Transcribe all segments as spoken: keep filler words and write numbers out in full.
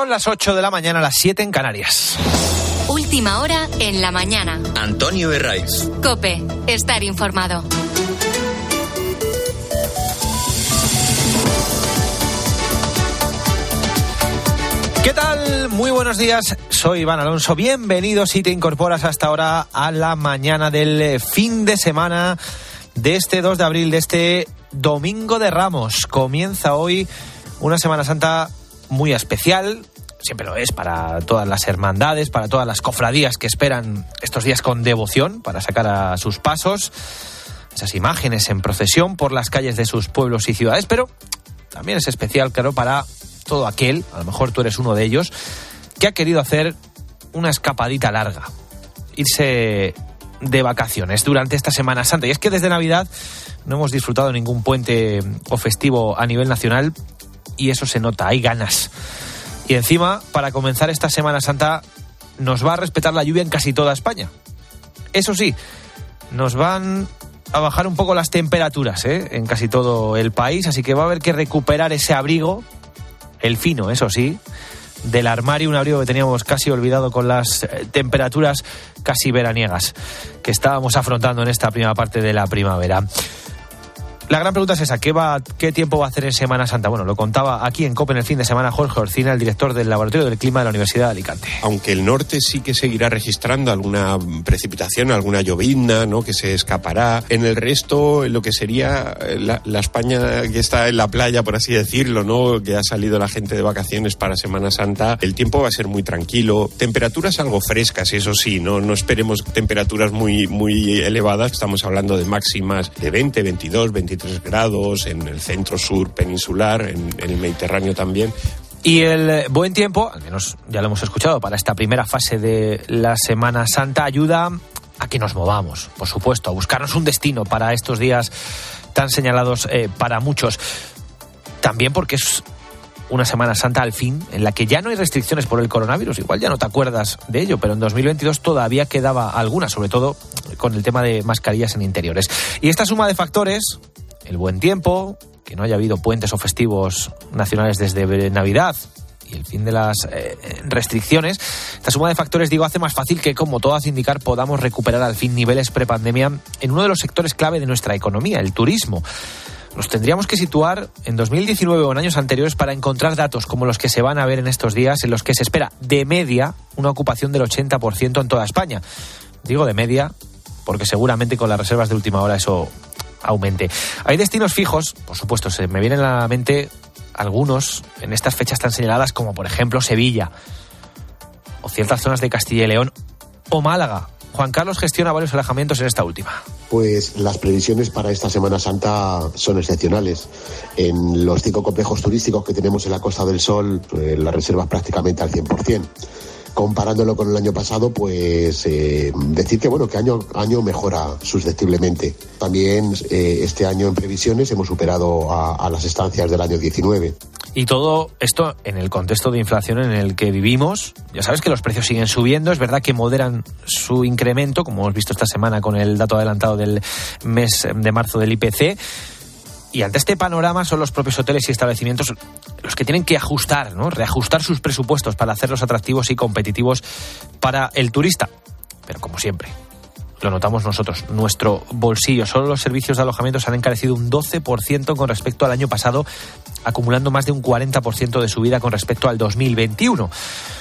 Son las ocho de la mañana, las siete en Canarias. Última hora en la mañana. Antonio Herraiz. COPE. Estar informado. ¿Qué tal? Muy buenos días, soy Iván Alonso. Bienvenidos si te incorporas hasta ahora a la mañana del fin de semana de este dos de abril, de este Domingo de Ramos. Comienza hoy una Semana Santa muy especial, siempre lo es para todas las hermandades, para todas las cofradías que esperan estos días con devoción para sacar a sus pasos esas imágenes en procesión por las calles de sus pueblos y ciudades, pero también es especial, claro, para todo aquel, a lo mejor tú eres uno de ellos, que ha querido hacer una escapadita larga, irse de vacaciones durante esta Semana Santa. Y es que desde Navidad no hemos disfrutado ningún puente o festivo a nivel nacional y eso se nota, hay ganas. Y encima, para comenzar esta Semana Santa, nos va a respetar la lluvia en casi toda España. Eso sí, nos van a bajar un poco las temperaturas, ¿eh? en casi todo el país, así que va a haber que recuperar ese abrigo, el fino, eso sí, del armario, un abrigo que teníamos casi olvidado con las eh, temperaturas casi veraniegas que estábamos afrontando en esta primera parte de la primavera. La gran pregunta es esa, ¿qué, va, ¿qué tiempo va a hacer en Semana Santa? Bueno, lo contaba aquí en COPE en el fin de semana Jorge Orcina, el director del Laboratorio del Clima de la Universidad de Alicante. Aunque el norte sí que seguirá registrando alguna precipitación, alguna llovizna, ¿no?, que se escapará. En el resto, lo que sería la, la España que está en la playa, por así decirlo, ¿no?, que ha salido la gente de vacaciones para Semana Santa, el tiempo va a ser muy tranquilo. Temperaturas algo frescas, eso sí, no, no esperemos temperaturas muy, muy elevadas. Estamos hablando de máximas de veinte, veintidós, veintitrés grados en el centro sur peninsular, en, en el Mediterráneo también. Y el buen tiempo, al menos ya lo hemos escuchado, para esta primera fase de la Semana Santa ayuda a que nos movamos, por supuesto, a buscarnos un destino para estos días tan señalados eh, para muchos. También porque es una Semana Santa al fin, en la que ya no hay restricciones por el coronavirus. Igual ya no te acuerdas de ello, pero en dos mil veintidós todavía quedaba alguna, sobre todo con el tema de mascarillas en interiores. Y esta suma de factores, el buen tiempo, que no haya habido puentes o festivos nacionales desde Navidad y el fin de las eh, restricciones, esta suma de factores, digo, hace más fácil que, como todo hace indicar, podamos recuperar al fin niveles prepandemia en uno de los sectores clave de nuestra economía, el turismo. Nos tendríamos que situar en dos mil diecinueve o en años anteriores para encontrar datos como los que se van a ver en estos días, en los que se espera de media una ocupación del ochenta por ciento en toda España. Digo de media porque seguramente con las reservas de última hora eso aumente. Hay destinos fijos, por supuesto, se me vienen a la mente algunos en estas fechas tan señaladas como por ejemplo Sevilla o ciertas zonas de Castilla y León o Málaga. Juan Carlos gestiona varios alojamientos en esta última. Pues las previsiones para esta Semana Santa son excepcionales. En los cinco complejos turísticos que tenemos en la Costa del Sol, pues, las reservas prácticamente al cien por ciento. Comparándolo con el año pasado, pues eh, decir que bueno que año año mejora susceptiblemente. También eh, este año en previsiones hemos superado a, a las estancias del año diecinueve. Y todo esto en el contexto de inflación en el que vivimos. Ya sabes que los precios siguen subiendo, es verdad que moderan su incremento, como hemos visto esta semana con el dato adelantado del mes de marzo del I P C. Y ante este panorama son los propios hoteles y establecimientos los que tienen que ajustar, ¿no?, reajustar sus presupuestos para hacerlos atractivos y competitivos para el turista. Pero como siempre, lo notamos nosotros, nuestro bolsillo. Solo los servicios de alojamiento se han encarecido un doce por ciento con respecto al año pasado, acumulando más de un cuarenta por ciento de subida con respecto al dos mil veintiuno.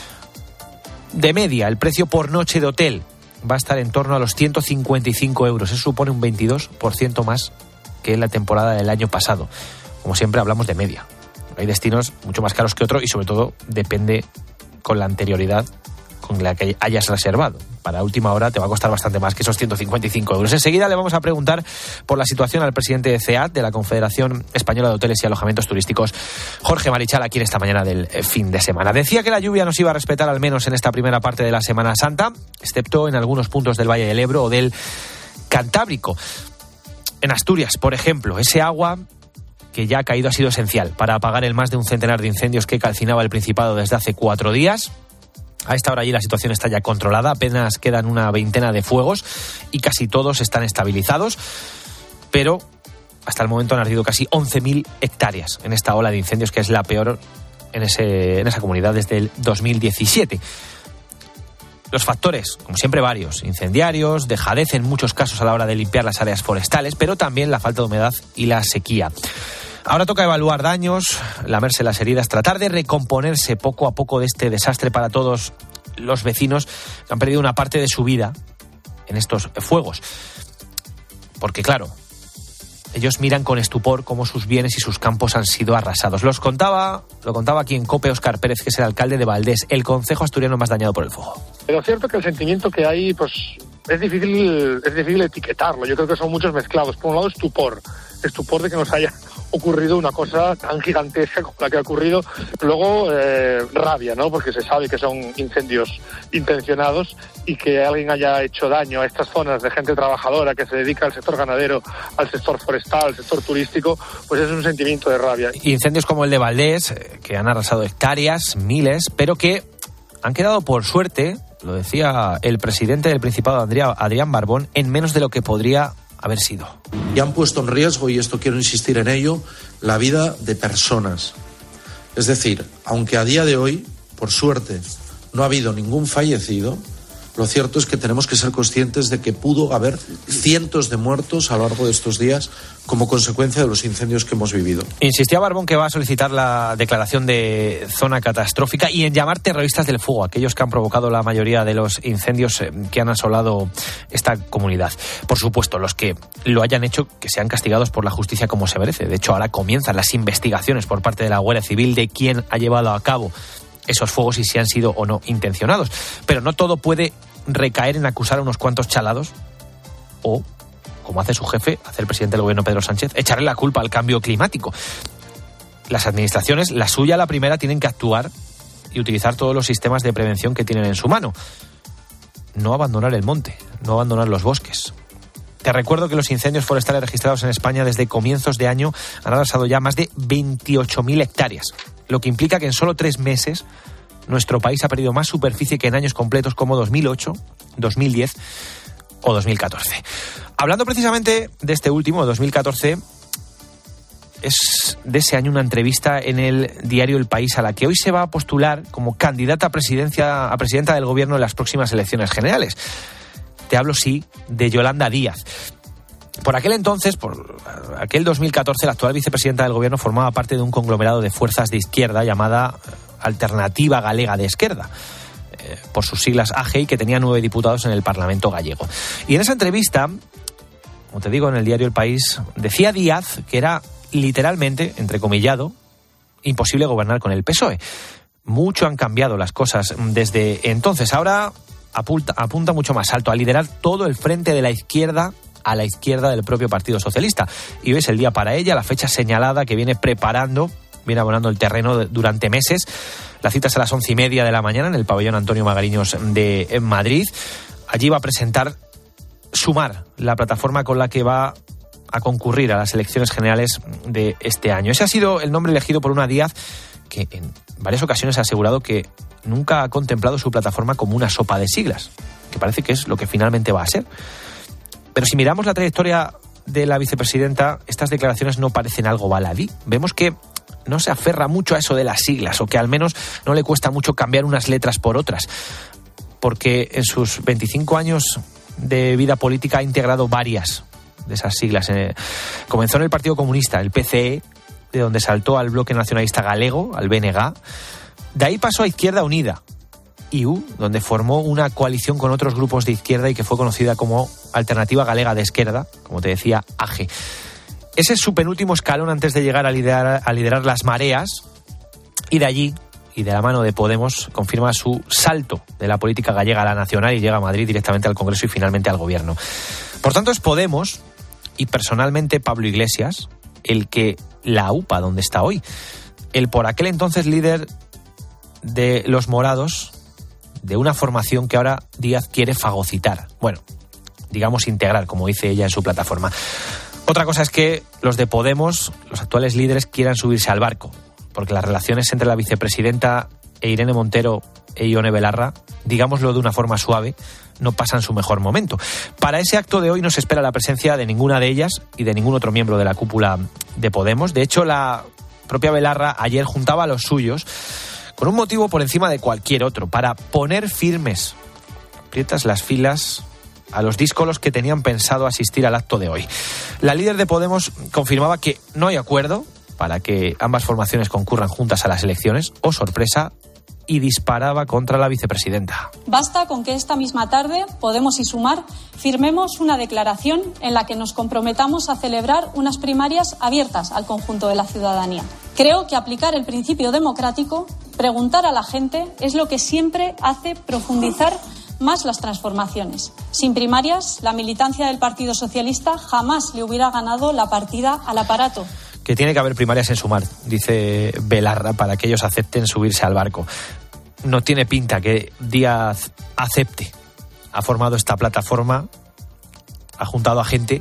De media, el precio por noche de hotel va a estar en torno a los ciento cincuenta y cinco euros. Eso supone un veintidós por ciento más que en la temporada del año pasado. Como siempre hablamos de media. Hay destinos mucho más caros que otros y sobre todo depende con la anterioridad con la que hayas reservado. Para última hora te va a costar bastante más que esos ciento cincuenta y cinco euros. Enseguida le vamos a preguntar por la situación al presidente de C E A T, de la Confederación Española de Hoteles y Alojamientos Turísticos, Jorge Marichal, aquí en esta mañana del fin de semana. Decía que la lluvia nos iba a respetar al menos en esta primera parte de la Semana Santa, excepto en algunos puntos del Valle del Ebro o del Cantábrico. En Asturias, por ejemplo, ese agua que ya ha caído ha sido esencial para apagar el más de un centenar de incendios que calcinaba el Principado desde hace cuatro días. A esta hora allí la situación está ya controlada, apenas quedan una veintena de fuegos y casi todos están estabilizados, pero hasta el momento han ardido casi once mil hectáreas en esta ola de incendios, que es la peor en, ese, en esa comunidad desde el dos mil diecisiete. Los factores, como siempre, varios: incendiarios, dejadez en muchos casos a la hora de limpiar las áreas forestales, pero también la falta de humedad y la sequía. Ahora toca evaluar daños, lamerse las heridas, tratar de recomponerse poco a poco de este desastre para todos los vecinos que han perdido una parte de su vida en estos fuegos. Porque claro, ellos miran con estupor cómo sus bienes y sus campos han sido arrasados. Los contaba, lo contaba aquí en COPE Óscar Pérez, que es el alcalde de Valdés, el concejo asturiano más dañado por el fuego. Pero es cierto que el sentimiento que hay, pues es difícil, es difícil etiquetarlo. Yo creo que son muchos mezclados. Por un lado, estupor, estupor de que nos haya ocurrido una cosa tan gigantesca como la que ha ocurrido. Luego, eh, rabia, ¿no? Porque se sabe que son incendios intencionados y que alguien haya hecho daño a estas zonas de gente trabajadora que se dedica al sector ganadero, al sector forestal, al sector turístico, pues es un sentimiento de rabia. Incendios como el de Valdés, que han arrasado hectáreas, miles, pero que han quedado, por suerte, lo decía el presidente del Principado, Adrián Barbón, en menos de lo que podría haber sido. Y han puesto en riesgo, y esto quiero insistir en ello, la vida de personas. Es decir, aunque a día de hoy, por suerte, no ha habido ningún fallecido, lo cierto es que tenemos que ser conscientes de que pudo haber cientos de muertos a lo largo de estos días como consecuencia de los incendios que hemos vivido. Insistía Barbón que va a solicitar la declaración de zona catastrófica y en llamar terroristas del fuego a aquellos que han provocado la mayoría de los incendios que han asolado esta comunidad. Por supuesto, los que lo hayan hecho, que sean castigados por la justicia como se merece. De hecho, ahora comienzan las investigaciones por parte de la Guardia Civil de quién ha llevado a cabo esos fuegos y si han sido o no intencionados. Pero no todo puede recaer en acusar a unos cuantos chalados o, como hace su jefe, hace el presidente del gobierno Pedro Sánchez, echarle la culpa al cambio climático. Las administraciones, la suya la primera, tienen que actuar y utilizar todos los sistemas de prevención que tienen en su mano. No abandonar el monte, no abandonar los bosques. Te recuerdo que los incendios forestales registrados en España desde comienzos de año han arrasado ya más de veintiocho mil hectáreas, lo que implica que en solo tres meses nuestro país ha perdido más superficie que en años completos como dos mil ocho, dos mil diez o dos mil catorce. Hablando precisamente de este último, dos mil catorce, es de ese año una entrevista en el diario El País a la que hoy se va a postular como candidata a, presidencia, a presidenta del gobierno en las próximas elecciones generales. Te hablo, sí, de Yolanda Díaz. Por aquel entonces, por aquel dos mil catorce, la actual vicepresidenta del gobierno formaba parte de un conglomerado de fuerzas de izquierda llamada Alternativa Galega de Esquerda, eh, por sus siglas A G I, que tenía nueve diputados en el Parlamento gallego. Y en esa entrevista, como te digo, en el diario El País, decía Díaz que era literalmente, entrecomillado, imposible gobernar con el P S O E. Mucho han cambiado las cosas desde entonces. Ahora apunta, apunta mucho más alto, a liderar todo el frente de la izquierda a la izquierda del propio Partido Socialista. Y hoy es el día para ella, la fecha señalada que viene preparando, viene abonando el terreno durante meses. La cita es a las once y media de la mañana en el pabellón Antonio Magariños de Madrid. Allí va a presentar Sumar, la plataforma con la que va a concurrir a las elecciones generales de este año. Ese ha sido el nombre elegido por una Díaz que en varias ocasiones ha asegurado que nunca ha contemplado su plataforma como una sopa de siglas, que parece que es lo que finalmente va a ser. Pero si miramos la trayectoria de la vicepresidenta, estas declaraciones no parecen algo baladí. Vemos que no se aferra mucho a eso de las siglas, o que al menos no le cuesta mucho cambiar unas letras por otras, porque en sus veinticinco años de vida política ha integrado varias de esas siglas. Eh, comenzó en el Partido Comunista, el P C E, de donde saltó al Bloque Nacionalista Galego, al B N G. De ahí pasó a Izquierda Unida, I U, donde formó una coalición con otros grupos de izquierda y que fue conocida como Alternativa Galega de Esquerda, como te decía, A G. Ese es su penúltimo escalón antes de llegar a liderar, a liderar las mareas, y de allí, y de la mano de Podemos, confirma su salto de la política gallega a la nacional y llega a Madrid directamente al Congreso y finalmente al Gobierno. Por tanto, es Podemos, y personalmente Pablo Iglesias, el que la upa donde está hoy. El por aquel entonces líder de los morados, de una formación que ahora Díaz quiere fagocitar. Bueno, digamos integrar, como dice ella en su plataforma. Otra cosa es que los de Podemos, los actuales líderes, quieran subirse al barco, porque las relaciones entre la vicepresidenta e Irene Montero e Ione Belarra, digámoslo de una forma suave, no pasan su mejor momento. Para ese acto de hoy no se espera la presencia de ninguna de ellas y de ningún otro miembro de la cúpula de Podemos. De hecho, la propia Belarra ayer juntaba a los suyos con un motivo por encima de cualquier otro, para poner firmes, aprietas las filas a los díscolos que tenían pensado asistir al acto de hoy. La líder de Podemos confirmaba que no hay acuerdo para que ambas formaciones concurran juntas a las elecciones, o sorpresa, y disparaba contra la vicepresidenta. Basta con que esta misma tarde, Podemos y Sumar, firmemos una declaración en la que nos comprometamos a celebrar unas primarias abiertas al conjunto de la ciudadanía. Creo que aplicar el principio democrático, preguntar a la gente, es lo que siempre hace profundizar más las transformaciones. Sin primarias, la militancia del Partido Socialista jamás le hubiera ganado la partida al aparato. Que tiene que haber primarias en Sumar, dice Belarra, para que ellos acepten subirse al barco. No tiene pinta que Díaz acepte. Ha formado esta plataforma, ha juntado a gente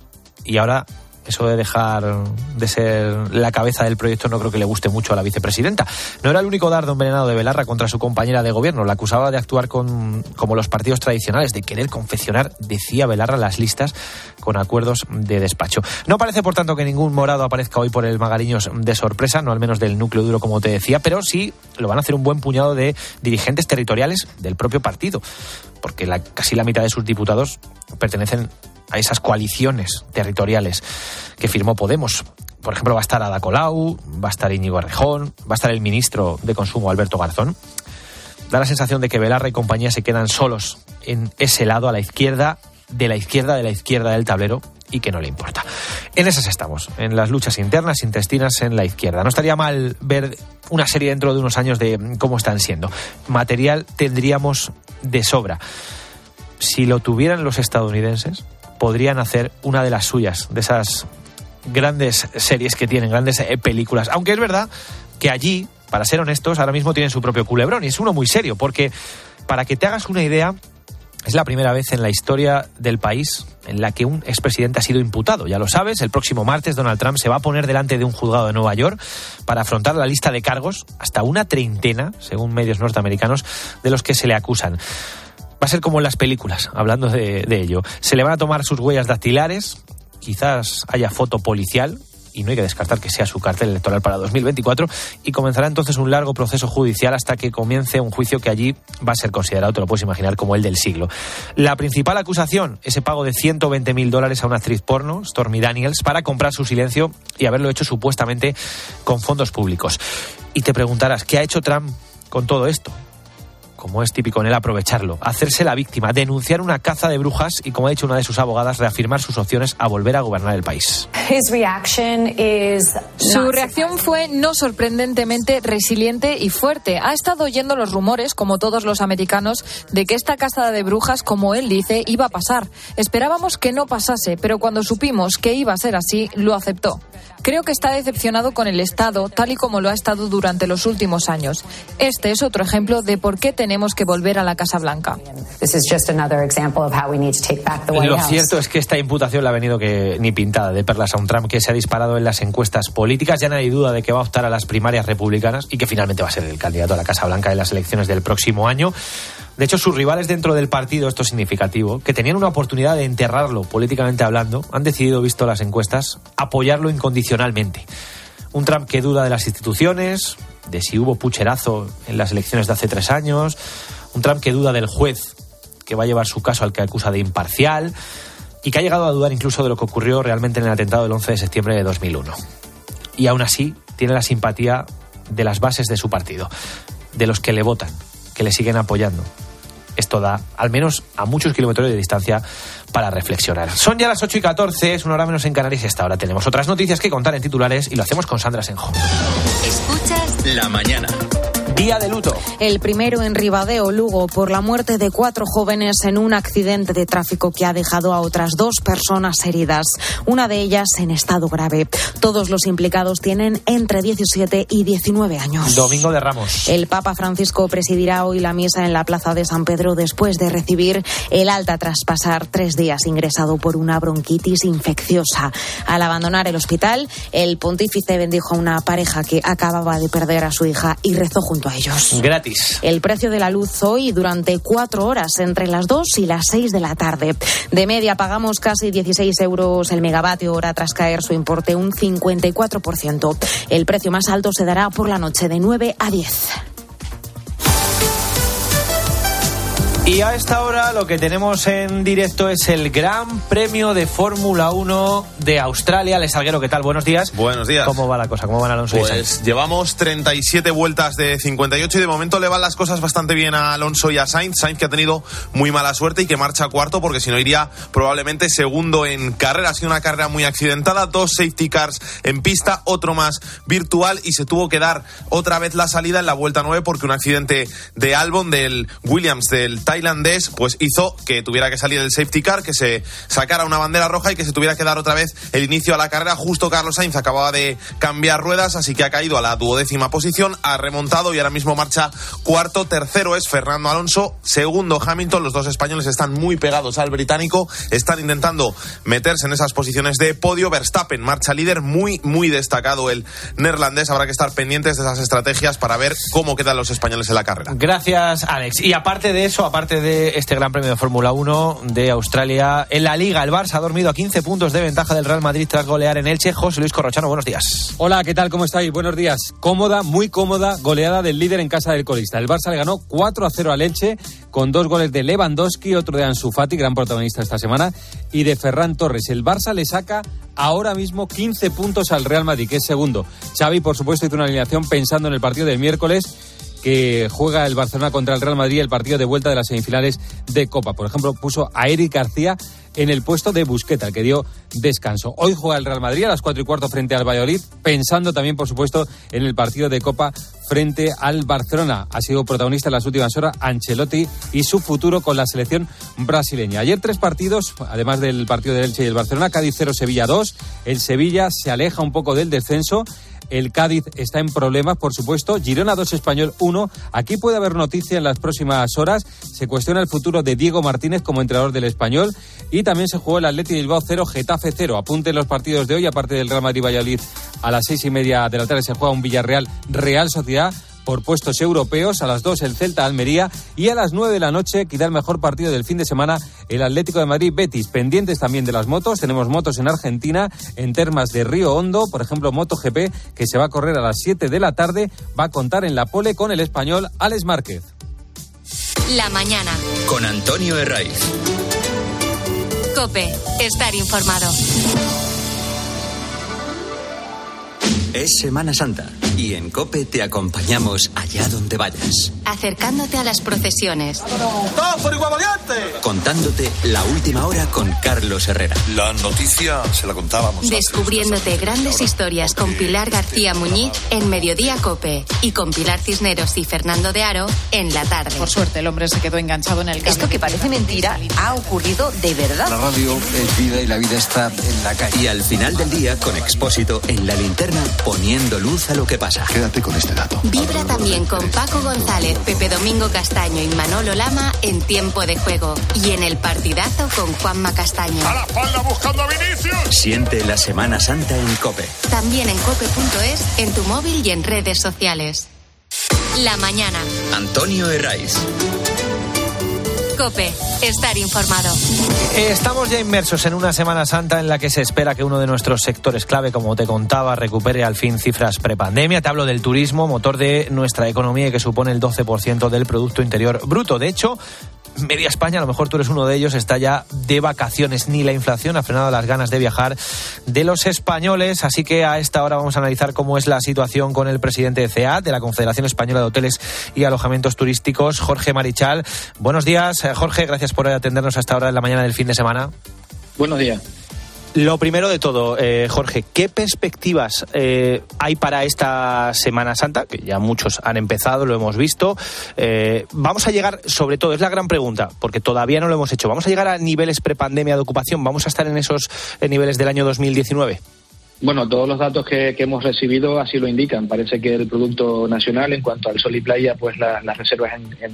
y ahora eso de dejar de ser la cabeza del proyecto no creo que le guste mucho a la vicepresidenta. No era el único dardo envenenado de Belarra contra su compañera de gobierno. La acusaba de actuar con, como los partidos tradicionales, de querer confeccionar, decía Belarra, las listas con acuerdos de despacho. No parece, por tanto, que ningún morado aparezca hoy por el Magariños de sorpresa, no al menos del núcleo duro, como te decía, pero sí lo van a hacer un buen puñado de dirigentes territoriales del propio partido, porque la, casi la mitad de sus diputados pertenecen a esas coaliciones territoriales que firmó Podemos. Por ejemplo, va a estar Ada Colau, va a estar Íñigo Errejón, va a estar el ministro de Consumo, Alberto Garzón. Da la sensación de que Belarra y compañía se quedan solos en ese lado, a la izquierda, de la izquierda, de la izquierda del tablero, y que no le importa. En esas estamos, en las luchas internas, intestinas en la izquierda. No estaría mal ver una serie dentro de unos años de cómo están siendo. Material tendríamos de sobra. Si lo tuvieran los estadounidenses, podrían hacer una de las suyas, de esas grandes series que tienen, grandes eh, películas. Aunque es verdad que allí, para ser honestos, ahora mismo tienen su propio culebrón, y es uno muy serio, porque, para que te hagas una idea, es la primera vez en la historia del país en la que un expresidente ha sido imputado. Ya lo sabes, el próximo martes Donald Trump se va a poner delante de un juzgado de Nueva York para afrontar la lista de cargos, hasta una treintena, según medios norteamericanos, de los que se le acusan. Va a ser como en las películas, hablando de, de ello. Se le van a tomar sus huellas dactilares, quizás haya foto policial, y no hay que descartar que sea su cartel electoral para dos mil veinticuatro, y comenzará entonces un largo proceso judicial hasta que comience un juicio que allí va a ser considerado, te lo puedes imaginar, como el del siglo. La principal acusación, ese pago de ciento veinte mil dólares a una actriz porno, Stormy Daniels, para comprar su silencio y haberlo hecho supuestamente con fondos públicos. Y te preguntarás, ¿qué ha hecho Trump con todo esto? Como es típico en él, aprovecharlo, hacerse la víctima, denunciar una caza de brujas y, como ha dicho una de sus abogadas, reafirmar sus opciones a volver a gobernar el país. Su reacción fue no sorprendentemente resiliente y fuerte. Ha estado oyendo los rumores, como todos los americanos, de que esta caza de brujas, como él dice, iba a pasar. Esperábamos que no pasase, pero cuando supimos que iba a ser así, lo aceptó. Creo que está decepcionado con el Estado, tal y como lo ha estado durante los últimos años. Este es otro ejemplo de por qué tenemos que volver a la Casa Blanca. Lo cierto es que esta imputación le ha venido que ni pintada de perlas a un Trump que se ha disparado en las encuestas políticas. Ya no hay duda de que va a optar a las primarias republicanas y que finalmente va a ser el candidato a la Casa Blanca en las elecciones del próximo año. De hecho, sus rivales dentro del partido, esto es significativo, que tenían una oportunidad de enterrarlo políticamente hablando, han decidido, visto las encuestas, apoyarlo incondicionalmente. Un Trump que duda de las instituciones, de si hubo pucherazo en las elecciones de hace tres años, un Trump que duda del juez que va a llevar su caso al que acusa de imparcial, y que ha llegado a dudar incluso de lo que ocurrió realmente en el atentado del once de septiembre de dos mil uno. Y aún así tiene la simpatía de las bases de su partido, de los que le votan, que le siguen apoyando. Esto da, al menos a muchos kilómetros de distancia, para reflexionar. Son ya las ocho y catorce, es una hora menos en Canarias, y hasta ahora tenemos otras noticias que contar en titulares, y lo hacemos con Sandra Senjo. Escuchas La Mañana. Día de luto. El primero en Ribadeo, Lugo, por la muerte de cuatro jóvenes en un accidente de tráfico que ha dejado a otras dos personas heridas, una de ellas en estado grave. Todos los implicados tienen entre diecisiete y diecinueve años. Domingo de Ramos. El Papa Francisco presidirá hoy la misa en la Plaza de San Pedro después de recibir el alta tras pasar tres días ingresado por una bronquitis infecciosa. Al abandonar el hospital, el pontífice bendijo a una pareja que acababa de perder a su hija y rezó junto a ellos. Gratis. El precio de la luz hoy durante cuatro horas, entre las dos y las seis de la tarde. De media pagamos casi dieciséis euros el megavatio hora tras caer su importe un cincuenta y cuatro por ciento. El precio más alto se dará por la noche de nueve a diez. Y a esta hora lo que tenemos en directo es el Gran Premio de Fórmula uno de Australia. Alex Salguero, ¿qué tal? Buenos días. Buenos días. ¿Cómo va la cosa? ¿Cómo van Alonso y Sainz? Pues llevamos treinta y siete vueltas de cincuenta y ocho y de momento le van las cosas bastante bien a Alonso y a Sainz. Sainz que ha tenido muy mala suerte y que marcha cuarto porque si no iría probablemente segundo en carrera. Ha sido una carrera muy accidentada, dos safety cars en pista, otro más virtual y se tuvo que dar otra vez la salida en la vuelta nueve porque un accidente de Albon, del Williams, del tailandés, pues hizo que tuviera que salir el safety car, que se sacara una bandera roja y que se tuviera que dar otra vez el inicio a la carrera. Justo Carlos Sainz acababa de cambiar ruedas, así que ha caído a la duodécima posición, ha remontado y ahora mismo marcha cuarto. Tercero es Fernando Alonso, segundo Hamilton. Los dos españoles están muy pegados al británico, están intentando meterse en esas posiciones de podio. Verstappen marcha líder, muy muy destacado el neerlandés. Habrá que estar pendientes de esas estrategias para ver cómo quedan los españoles en la carrera. Gracias, Alex. Y aparte de eso, aparte de este Gran Premio de Fórmula uno de Australia, en la Liga el Barça ha dormido a quince puntos de ventaja del Real Madrid tras golear en Elche. José Luis Corrochano, buenos días. Hola, ¿qué tal? ¿Cómo estáis? Buenos días. Cómoda, muy cómoda goleada del líder en casa del colista. El Barça le ganó cuatro a cero al Elche con dos goles de Lewandowski, otro de Ansu Fati, gran protagonista esta semana, y de Ferran Torres. El Barça le saca ahora mismo quince puntos al Real Madrid, que es segundo. Xavi, por supuesto, hizo una alineación pensando en el partido del miércoles, que juega el Barcelona contra el Real Madrid, el partido de vuelta de las semifinales de Copa. Por ejemplo, puso a Eric García en el puesto de Busquets, al que dio descanso. Hoy juega el Real Madrid a las cuatro y cuarto frente al Valladolid, pensando también, por supuesto, en el partido de Copa frente al Barcelona. Ha sido protagonista en las últimas horas Ancelotti y su futuro con la selección brasileña. Ayer tres partidos, además del partido del Elche y el Barcelona. Cádiz cero, Sevilla dos. El Sevilla se aleja un poco del descenso. El Cádiz está en problemas, por supuesto. Girona dos, Español uno. Aquí puede haber noticia en las próximas horas. Se cuestiona el futuro de Diego Martínez como entrenador del Español. Y también se jugó el Athletic de Bilbao cero, Getafe cero. Apunten los partidos de hoy, aparte del Real Madrid-Valladolid a las seis y media de la tarde se juega un Villarreal-Real Sociedad por puestos europeos. A las dos el Celta-Almería y a las nueve de la noche, quizá el mejor partido del fin de semana, el Atlético de Madrid-Betis. Pendientes también de las motos, tenemos motos en Argentina, en Termas de Río Hondo, por ejemplo MotoGP, que se va a correr a las siete de la tarde, va a contar en la pole con el español Alex Márquez. La mañana. Con Antonio Herraiz. COPE, estar informado. Es Semana Santa y en COPE te acompañamos allá donde vayas. Acercándote a las procesiones. Contándote la última hora con Carlos Herrera. La noticia se la contábamos. Descubriéndote grandes historias con Pilar García Muñiz en Mediodía COPE y con Pilar Cisneros y Fernando de Aro en la tarde. Por suerte el hombre se quedó enganchado en el cable. Esto que parece mentira ha ocurrido de verdad. La radio es vida y la vida está en la calle. Y al final del día con Expósito en la linterna poniendo luz a lo que pasa. Quédate con este dato. Vibra también con Paco González, Pepe Domingo Castaño y Manolo Lama en Tiempo de Juego. Y en el partidazo con Juanma Castaño. ¡A la espalda buscando a Vinicius! Siente la Semana Santa en COPE. También en cope punto es, en tu móvil y en redes sociales. La mañana. Antonio Herraiz. COPE, estar informado. Estamos ya inmersos en una Semana Santa en la que se espera que uno de nuestros sectores clave, como te contaba, recupere al fin cifras prepandemia. Te hablo del turismo, motor de nuestra economía y que supone el doce por ciento del Producto Interior Bruto. De hecho, media España, a lo mejor tú eres uno de ellos, está ya de vacaciones. Ni la inflación ha frenado las ganas de viajar de los españoles. Así que a esta hora vamos a analizar cómo es la situación con el presidente de C E A T, de la Confederación Española de Hoteles y Alojamientos Turísticos, Jorge Marichal. Buenos días, Jorge, gracias por atendernos a esta hora de la mañana del fin de semana. Buenos días. Lo primero de todo, eh, Jorge, ¿qué perspectivas eh, hay para esta Semana Santa? Que ya muchos han empezado, lo hemos visto. Eh, vamos a llegar, sobre todo, es la gran pregunta, porque todavía no lo hemos hecho. ¿Vamos a llegar a niveles prepandemia de ocupación? ¿Vamos a estar en esos eh, niveles del año dos mil diecinueve? Bueno, todos los datos que, que hemos recibido así lo indican. Parece que el Producto Nacional, en cuanto al sol y playa, pues la, las reservas en, en,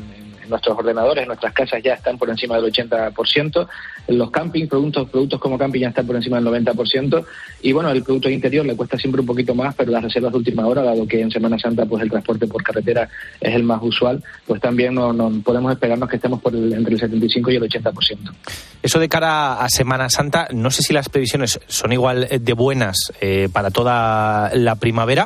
en nuestros ordenadores, en nuestras casas ya están por encima del ochenta por ciento. Los camping, productos, productos como camping ya están por encima del noventa por ciento. Y bueno, el producto interior le cuesta siempre un poquito más, pero las reservas de última hora, dado que en Semana Santa pues el transporte por carretera es el más usual, pues también no, no podemos esperarnos que estemos por el, entre el setenta y cinco y el ochenta por ciento. Eso de cara a Semana Santa, no sé si las previsiones son igual de buenas eh, para toda la primavera,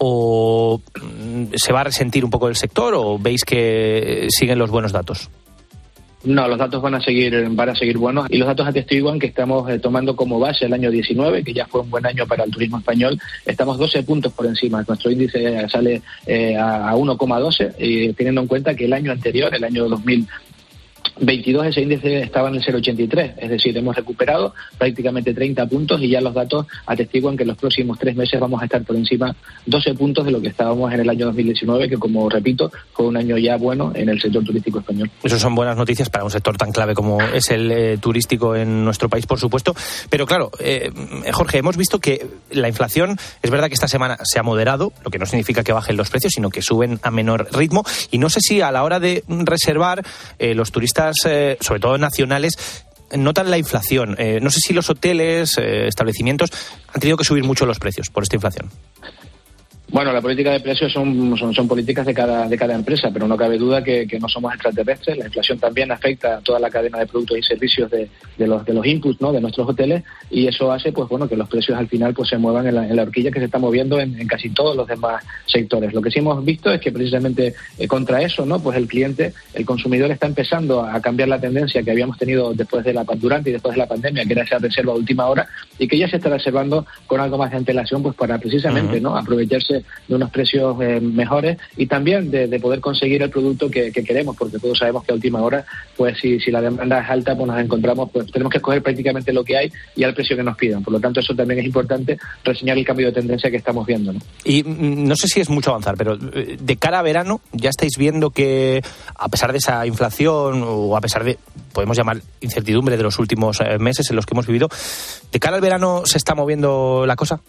o se va a resentir un poco el sector, o veis que siguen los buenos datos. No, los datos van a seguir van a seguir buenos, y los datos atestiguan que estamos eh, tomando como base el año diecinueve, que ya fue un buen año para el turismo español. Estamos doce puntos por encima. Nuestro índice sale eh, a, a uno coma doce, y teniendo en cuenta que el año anterior, el año dos mil veintidós, ese índice estaba en el cero coma ochenta y tres, es decir, hemos recuperado prácticamente treinta puntos, y ya los datos atestiguan que en los próximos tres meses vamos a estar por encima doce puntos de lo que estábamos en el año dos mil diecinueve, que, como repito, fue un año ya bueno en el sector turístico español. Eso son buenas noticias para un sector tan clave como es el eh, turístico en nuestro país, por supuesto. Pero claro, eh, Jorge, hemos visto que la inflación, es verdad que esta semana se ha moderado, lo que no significa que bajen los precios, sino que suben a menor ritmo, y no sé si a la hora de reservar eh, los turistas, Eh, sobre todo nacionales, notan la inflación. Eh, no sé si los hoteles, eh, establecimientos han tenido que subir mucho los precios por esta inflación. Bueno, la política de precios son, son, son políticas de cada, de cada empresa, pero no cabe duda que, que no somos extraterrestres. La inflación también afecta a toda la cadena de productos y servicios de, de los de los inputs, ¿no?, de nuestros hoteles, y eso hace, pues bueno, que los precios al final pues se muevan en la, en la horquilla que se está moviendo en, en casi todos los demás sectores. Lo que sí hemos visto es que precisamente eh, contra eso, ¿no?, pues el cliente, el consumidor está empezando a cambiar la tendencia que habíamos tenido después de la durante y después de la pandemia, que era esa reserva a última hora, y que ya se está reservando con algo más de antelación, pues para precisamente, uh-huh. ¿no?, aprovecharse de unos precios eh, mejores, y también de, de poder conseguir el producto que, que queremos, porque todos sabemos que a última hora, pues si, si la demanda es alta, pues nos encontramos, pues tenemos que escoger prácticamente lo que hay y al precio que nos pidan. Por lo tanto, eso también es importante, reseñar el cambio de tendencia que estamos viendo, ¿no? Y no sé si es mucho avanzar, pero de cara a verano, ya estáis viendo que, a pesar de esa inflación, o a pesar de, podemos llamar, incertidumbre de los últimos meses en los que hemos vivido, ¿de cara al verano se está moviendo la cosa?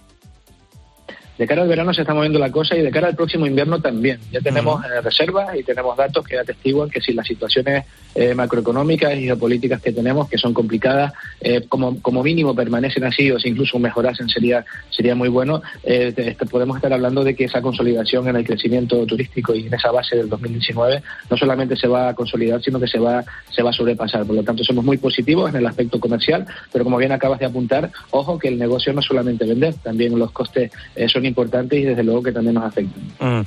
De cara al verano se está moviendo la cosa, y de cara al próximo invierno también. Ya tenemos uh-huh. eh, reservas y tenemos datos que atestiguan que si las situaciones eh, macroeconómicas y geopolíticas que tenemos, que son complicadas, eh, como, como mínimo permanecen así, o si incluso mejorasen, sería sería muy bueno. Eh, te, te, podemos estar hablando de que esa consolidación en el crecimiento turístico y en esa base del dos mil diecinueve no solamente se va a consolidar, sino que se va, se va a sobrepasar. Por lo tanto, somos muy positivos en el aspecto comercial, pero como bien acabas de apuntar, ojo que el negocio no es solamente vender, también los costes eh, son importantes, y desde luego que también nos afectan.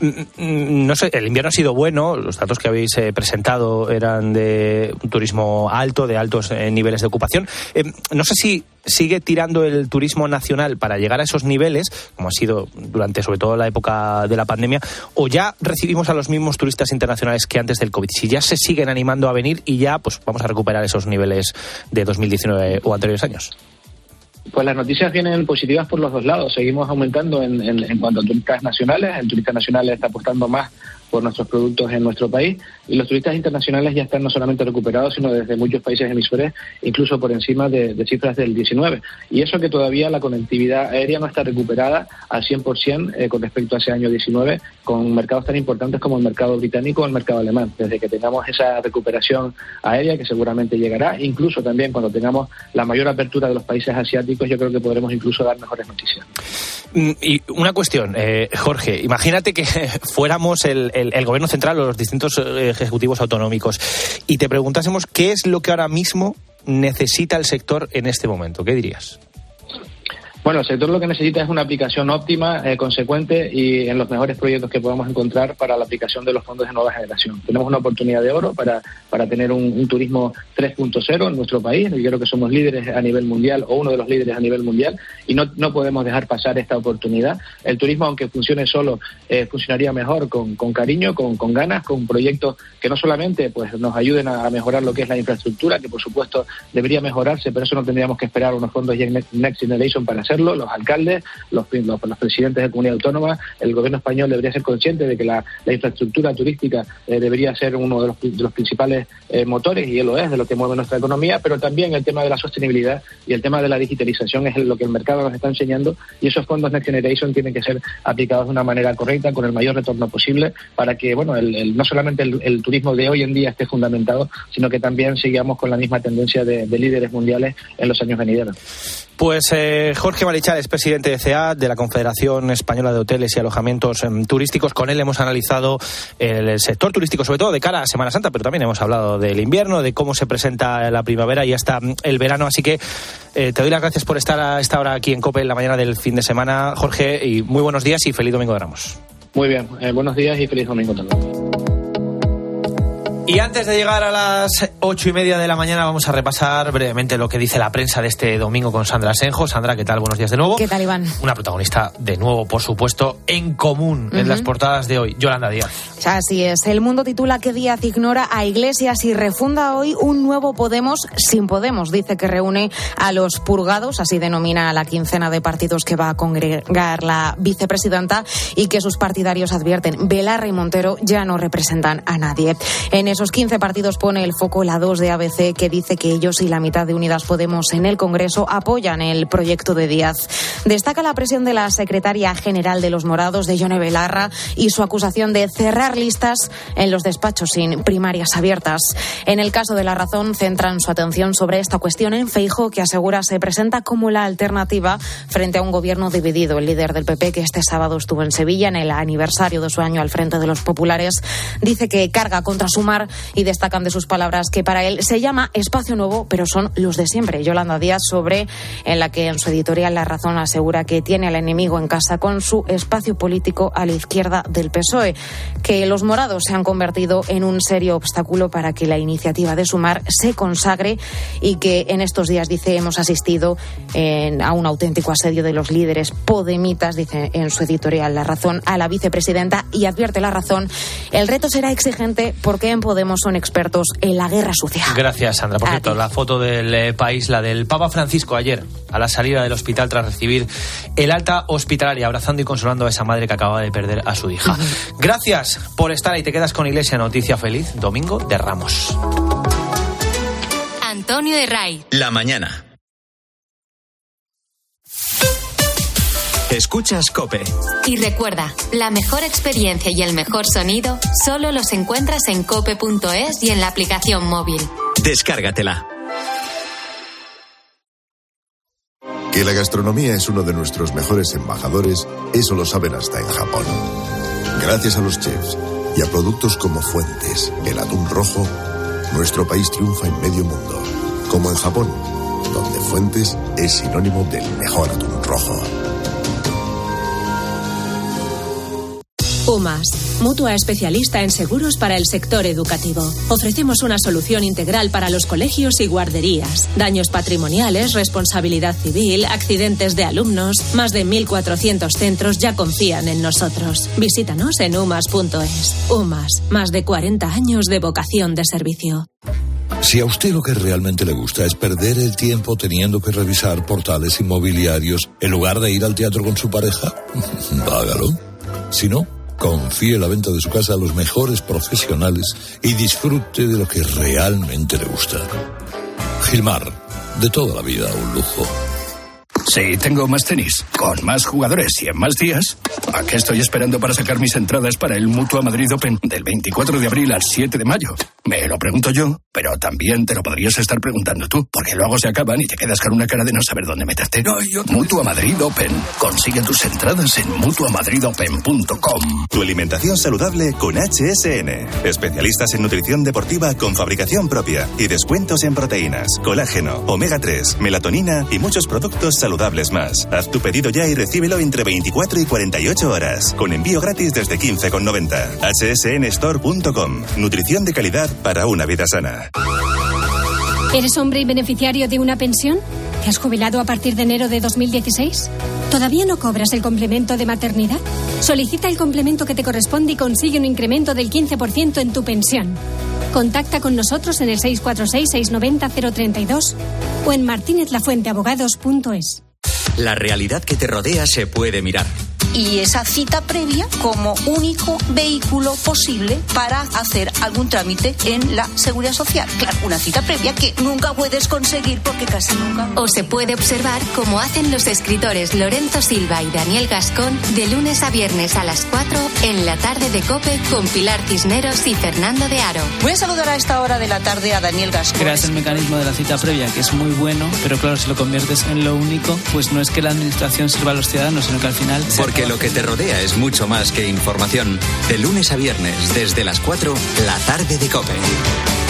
Mm. No sé, el invierno ha sido bueno, los datos que habéis eh, presentado eran de un turismo alto, de altos eh, niveles de ocupación. Eh, no sé si sigue tirando el turismo nacional para llegar a esos niveles, como ha sido durante sobre todo la época de la pandemia, o ya recibimos a los mismos turistas internacionales que antes del COVID, si ya se siguen animando a venir y ya pues vamos a recuperar esos niveles de dos mil diecinueve o anteriores años. Pues las noticias vienen positivas por los dos lados. Seguimos aumentando en, en, en cuanto a turistas nacionales. El turista nacional está apostando más por nuestros productos en nuestro país, y los turistas internacionales ya están no solamente recuperados, sino desde muchos países hemisferios, incluso por encima de, de cifras del diecinueve. Y eso que todavía la conectividad aérea no está recuperada al cien por ciento eh, con respecto a ese año diecinueve, con mercados tan importantes como el mercado británico o el mercado alemán. Desde que tengamos esa recuperación aérea, que seguramente llegará, incluso también cuando tengamos la mayor apertura de los países asiáticos, yo creo que podremos incluso dar mejores noticias. Y una cuestión, eh, Jorge, imagínate que fuéramos el, el, el gobierno central o los distintos ejecutivos autonómicos y te preguntásemos qué es lo que ahora mismo necesita el sector en este momento. ¿Qué dirías? Bueno, el sector lo que necesita es una aplicación óptima, eh, consecuente y en los mejores proyectos que podamos encontrar para la aplicación de los fondos de nueva generación. Tenemos una oportunidad de oro para, para tener un, un turismo tres punto cero en nuestro país. Yo creo que somos líderes a nivel mundial, o uno de los líderes a nivel mundial, y no, no podemos dejar pasar esta oportunidad. El turismo, aunque funcione solo, eh, funcionaría mejor con, con cariño, con, con ganas, con proyectos que no solamente pues nos ayuden a, a mejorar lo que es la infraestructura, que por supuesto debería mejorarse, pero eso no tendríamos que esperar unos fondos Next Generation para hacer. hacerlo, los alcaldes, los, los, los presidentes de comunidad autónoma, el gobierno español debería ser consciente de que la, la infraestructura turística eh, debería ser uno de los, de los principales eh, motores, y él lo es, de lo que mueve nuestra economía, pero también el tema de la sostenibilidad y el tema de la digitalización es lo que el mercado nos está enseñando, y esos fondos Next Generation tienen que ser aplicados de una manera correcta, con el mayor retorno posible, para que, bueno, el, el, no solamente el, el turismo de hoy en día esté fundamentado, sino que también sigamos con la misma tendencia de, de líderes mundiales en los años venideros. Pues eh, Jorge Marichal es presidente de C E A, de la Confederación Española de Hoteles y Alojamientos eh, Turísticos. Con él hemos analizado el, el sector turístico, sobre todo de cara a Semana Santa, pero también hemos hablado del invierno, de cómo se presenta la primavera y hasta el verano. Así que eh, te doy las gracias por estar a esta hora aquí en COPE en la mañana del fin de semana, Jorge, y muy buenos días y feliz Domingo de Ramos. Muy bien, eh, buenos días y feliz domingo también. Y antes de llegar a las ocho y media de la mañana vamos a repasar brevemente lo que dice la prensa de este domingo con Sandra Senjo. Sandra, ¿qué tal? Buenos días de nuevo. ¿Qué tal, Iván? Una protagonista de nuevo, por supuesto, en común uh-huh. en las portadas de hoy, Yolanda Díaz. Así es. El Mundo titula que Díaz ignora a Iglesias y refunda hoy un nuevo Podemos sin Podemos. Dice que reúne a los purgados, así denomina a la quincena de partidos que va a congregar la vicepresidenta, y que sus partidarios advierten, Belarra y Montero ya no representan a nadie. En esos quince partidos pone el foco la dos de A B C, que dice que ellos y la mitad de Unidas Podemos en el Congreso apoyan el proyecto de Díaz. Destaca la presión de la secretaria general de los Morados, de Yone Belarra, y su acusación de cerrar listas en los despachos sin primarias abiertas. En el caso de La Razón centran su atención sobre esta cuestión en Feijóo, que asegura se presenta como la alternativa frente a un gobierno dividido. El líder del P P, que este sábado estuvo en Sevilla en el aniversario de su año al frente de los populares, dice que carga contra Sumar, y destacan de sus palabras que para él se llama Espacio Nuevo, pero son los de siempre. Yolanda Díaz, sobre en la que en su editorial La Razón asegura que tiene al enemigo en casa con su espacio político a la izquierda del P S O E, que los morados se han convertido en un serio obstáculo para que la iniciativa de Sumar se consagre, y que en estos días, dice, hemos asistido en, a un auténtico asedio de los líderes podemitas, dice en su editorial La Razón, a la vicepresidenta, y advierte La Razón, el reto será exigente porque en Podemos son expertos en la guerra sucia. Gracias, Sandra. Por cierto, la foto del eh, País, la del Papa Francisco ayer, a la salida del hospital tras recibir el alta hospitalaria, abrazando y consolando a esa madre que acaba de perder a su hija. Uh-huh. Gracias por estar ahí. Te quedas con Iglesia Noticia. Feliz Domingo de Ramos. Antonio de Ray. La mañana. Escuchas COPE. Y recuerda, la mejor experiencia y el mejor sonido solo los encuentras en cope punto es y en la aplicación móvil. Descárgatela. Que la gastronomía es uno de nuestros mejores embajadores, eso lo saben hasta en Japón. Gracias a los chefs y a productos como Fuentes, el atún rojo, nuestro país triunfa en medio mundo. Como en Japón, donde Fuentes es sinónimo del mejor atún rojo. UMAS, mutua especialista en seguros para el sector educativo. Ofrecemos una solución integral para los colegios y guarderías. Daños patrimoniales, responsabilidad civil, accidentes de alumnos. Más de mil cuatrocientos centros ya confían en nosotros. Visítanos en umas punto es. UMAS, más de cuarenta años de vocación de servicio. Si a usted lo que realmente le gusta es perder el tiempo teniendo que revisar portales inmobiliarios en lugar de ir al teatro con su pareja, hágalo. Si no, confíe la venta de su casa a los mejores profesionales y disfrute de lo que realmente le gusta. Gilmar, de toda la vida un lujo. Sí, tengo más tenis, con más jugadores y en más días. ¿A qué estoy esperando para sacar mis entradas para el Mutua Madrid Open del veinticuatro de abril al siete de mayo? Me lo pregunto yo, pero también te lo podrías estar preguntando tú, porque luego se acaban y te quedas con una cara de no saber dónde meterte. No, yo... Mutua Madrid Open. Consigue tus entradas en mutua madrid open punto com. Tu alimentación saludable con H S N. Especialistas en nutrición deportiva con fabricación propia y descuentos en proteínas, colágeno, omega tres, melatonina y muchos productos saludables más. Haz tu pedido ya y recíbelo entre veinticuatro y cuarenta y ocho horas. Con envío gratis desde quince con noventa. H S N store punto com. Nutrición de calidad para una vida sana. ¿Eres hombre y beneficiario de una pensión? ¿Te has jubilado a partir de enero de dos mil dieciséis? ¿Todavía no cobras el complemento de maternidad? Solicita el complemento que te corresponde y consigue un incremento del quince por ciento en tu pensión. Contacta con nosotros en el seis cuatro seis, seis nueve cero, cero tres dos o en martinez lafuente abogados punto es. La realidad que te rodea se puede mirar. Y esa cita previa como único vehículo posible para hacer algún trámite en la Seguridad Social. Claro, una cita previa que nunca puedes conseguir porque casi nunca... O se puede observar cómo hacen los escritores Lorenzo Silva y Daniel Gascón de lunes a viernes a las cuatro en la tarde de COPE con Pilar Cisneros y Fernando de Aro. Voy a saludar a esta hora de la tarde a Daniel Gascón. Creas el mecanismo de la cita previa, que es muy bueno, pero claro, si lo conviertes en lo único, pues no es que la administración sirva a los ciudadanos, sino que al final... Porque lo que te rodea es mucho más que información. De lunes a viernes, desde las cuatro, la tarde de COPE.